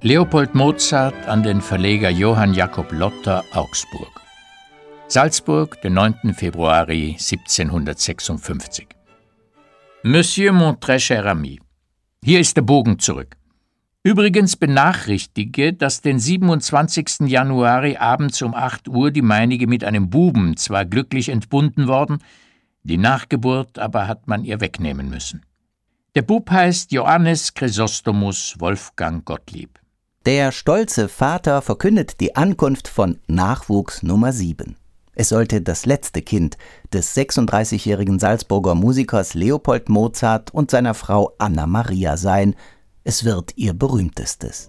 Leopold Mozart an den Verleger Johann Jakob Lotter, Augsburg. Salzburg, den 9. Februar 1756. Monsieur mon très cher ami, hier ist der Bogen zurück. Übrigens benachrichtige, dass den 27. Januar abends um 8 Uhr die meinige mit einem Buben zwar glücklich entbunden worden, die Nachgeburt aber hat man ihr wegnehmen müssen. Der Bub heißt Johannes Chrysostomus Wolfgang Gottlieb. Der stolze Vater verkündet die Ankunft von Nachwuchs Nummer 7. Es sollte das letzte Kind des 36-jährigen Salzburger Musikers Leopold Mozart und seiner Frau Anna Maria sein. Es wird ihr berühmtestes.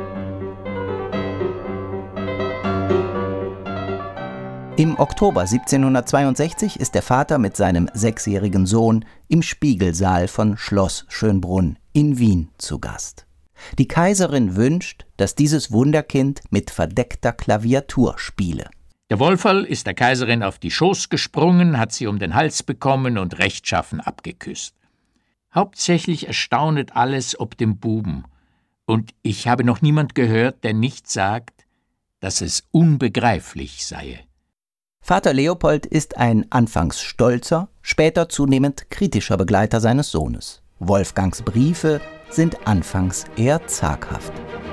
Im Oktober 1762 ist der Vater mit seinem 6-jährigen Sohn im Spiegelsaal von Schloss Schönbrunn in Wien zu Gast. Die Kaiserin wünscht, dass dieses Wunderkind mit verdeckter Klaviatur spiele. Der Wolferl ist der Kaiserin auf die Schoß gesprungen, hat sie um den Hals bekommen und rechtschaffen abgeküsst. Hauptsächlich erstaunet alles ob dem Buben. Und ich habe noch niemand gehört, der nicht sagt, dass es unbegreiflich sei. Vater Leopold ist ein anfangs stolzer, später zunehmend kritischer Begleiter seines Sohnes. Wolfgangs Briefe sind anfangs eher zaghaft.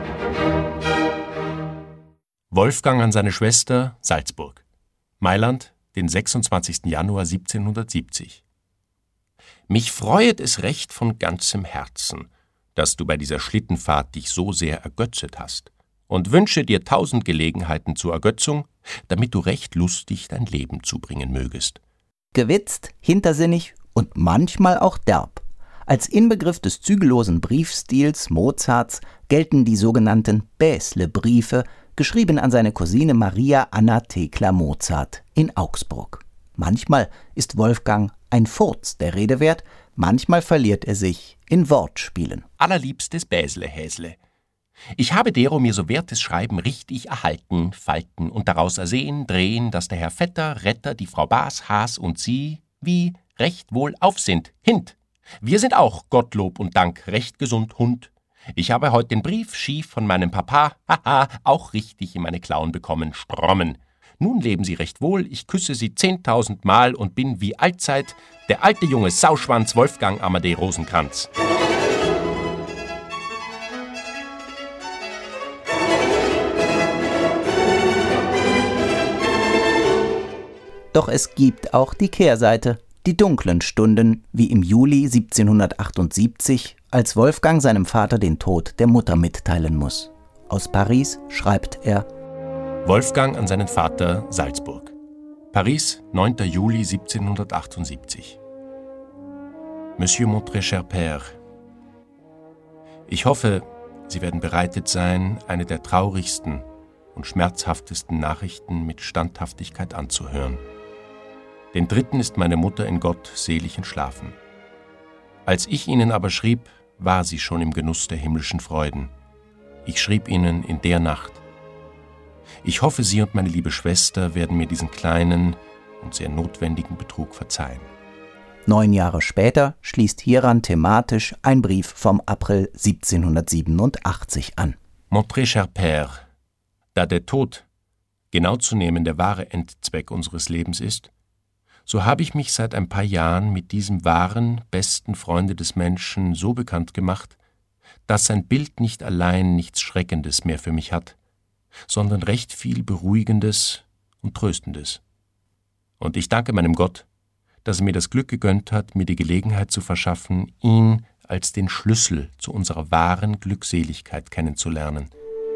Wolfgang an seine Schwester, Salzburg. Mailand, den 26. Januar 1770. Mich freuet es recht von ganzem Herzen, dass du bei dieser Schlittenfahrt dich so sehr ergötzet hast, und wünsche dir 1000 Gelegenheiten zur Ergötzung, damit du recht lustig dein Leben zubringen mögest. Gewitzt, hintersinnig und manchmal auch derb. Als Inbegriff des zügellosen Briefstils Mozarts gelten die sogenannten Bäsle-Briefe, geschrieben an seine Cousine Maria Anna Thekla Mozart in Augsburg. Manchmal ist Wolfgang ein Furz der Rede wert, manchmal verliert er sich in Wortspielen. Allerliebstes Bäsle-Häsle. Ich habe dero mir so wertes Schreiben richtig erhalten, falten und daraus ersehen, drehen, dass der Herr Vetter, Retter, die Frau Baas, Haas und sie, wie, recht wohl auf sind, hint. Wir sind auch, Gottlob und Dank, recht gesund Hund. Ich habe heut den Brief schief von meinem Papa, haha, auch richtig in meine Klauen bekommen, Strommen. Nun leben sie recht wohl, ich küsse sie 10.000 Mal und bin wie allzeit der alte junge Sauschwanz Wolfgang Amadee Rosenkranz. Doch es gibt auch die Kehrseite, die dunklen Stunden, wie im Juli 1778, als Wolfgang seinem Vater den Tod der Mutter mitteilen muss. Aus Paris schreibt er: Wolfgang an seinen Vater, Salzburg. Paris, 9. Juli 1778. Monsieur mon très cher Père, ich hoffe, Sie werden bereitet sein, eine der traurigsten und schmerzhaftesten Nachrichten mit Standhaftigkeit anzuhören. Den 3. ist meine Mutter in Gott selig entschlafen. Als ich Ihnen aber schrieb, war sie schon im Genuss der himmlischen Freuden. Ich schrieb Ihnen in der Nacht. Ich hoffe, Sie und meine liebe Schwester werden mir diesen kleinen und sehr notwendigen Betrug verzeihen. 9 Jahre später schließt hieran thematisch ein Brief vom April 1787 an. Mon très cher Père, da der Tod, genau zu nehmen, der wahre Endzweck unseres Lebens ist, so habe ich mich seit ein paar Jahren mit diesem wahren, besten Freunde des Menschen so bekannt gemacht, dass sein Bild nicht allein nichts Schreckendes mehr für mich hat, sondern recht viel Beruhigendes und Tröstendes. Und ich danke meinem Gott, dass er mir das Glück gegönnt hat, mir die Gelegenheit zu verschaffen, ihn als den Schlüssel zu unserer wahren Glückseligkeit kennenzulernen.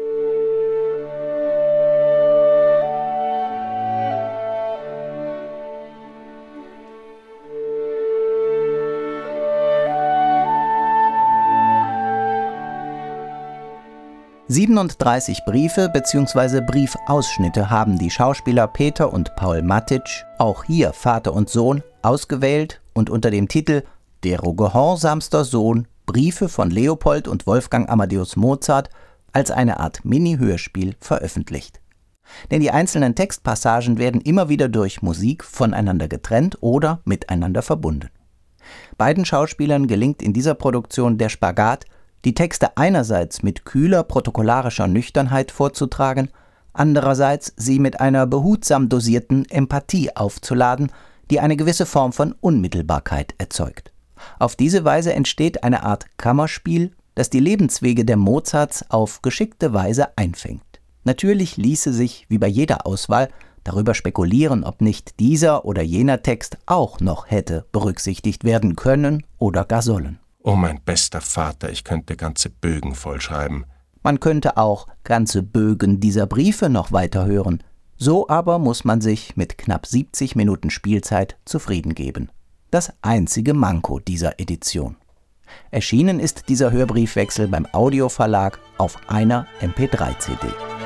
»37 Briefe bzw. Briefausschnitte haben die Schauspieler Peter und Paul Mattitsch, auch hier Vater und Sohn, ausgewählt und unter dem Titel »Dero gehorsamster Sohn, Briefe von Leopold und Wolfgang Amadeus Mozart« als eine Art Mini-Hörspiel veröffentlicht. Denn die einzelnen Textpassagen werden immer wieder durch Musik voneinander getrennt oder miteinander verbunden. Beiden Schauspielern gelingt in dieser Produktion der Spagat die Texte einerseits mit kühler protokollarischer Nüchternheit vorzutragen, andererseits sie mit einer behutsam dosierten Empathie aufzuladen, die eine gewisse Form von Unmittelbarkeit erzeugt. Auf diese Weise entsteht eine Art Kammerspiel, das die Lebenswege der Mozarts auf geschickte Weise einfängt. Natürlich ließe sich, wie bei jeder Auswahl, darüber spekulieren, ob nicht dieser oder jener Text auch noch hätte berücksichtigt werden können oder gar sollen. Oh, mein bester Vater, ich könnte ganze Bögen vollschreiben. Man könnte auch ganze Bögen dieser Briefe noch weiterhören. So aber muss man sich mit knapp 70 Minuten Spielzeit zufrieden geben. Das einzige Manko dieser Edition. Erschienen ist dieser Hörbriefwechsel beim Audioverlag auf einer MP3-CD.